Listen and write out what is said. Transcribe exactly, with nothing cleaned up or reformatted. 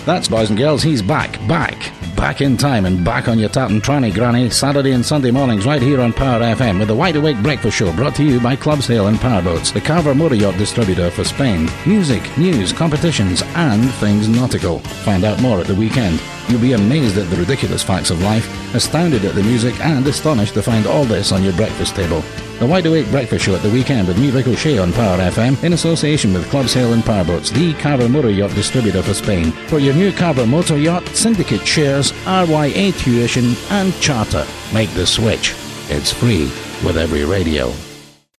That's, boys and girls, he's back, back, back in time and back on your tap and tranny granny, Saturday and Sunday mornings right here on Power F M with the Wide Awake Breakfast Show, brought to you by Club Sail and Powerboats, the Carver Motor Yacht distributor for Spain. Music, news, competitions and things nautical. Find out more at the weekend. You'll be amazed at the ridiculous facts of life, astounded at the music and astonished to find all this on your breakfast table. The Wide Awake Breakfast Show at the weekend with me, Rick O'Shea, on Power F M, in association with Club Sail and Powerboats, the Carver Motor Yacht distributor for Spain. For your new Carver Motor Yacht, syndicate shares, R Y A tuition and charter. Make the switch. It's free with every radio.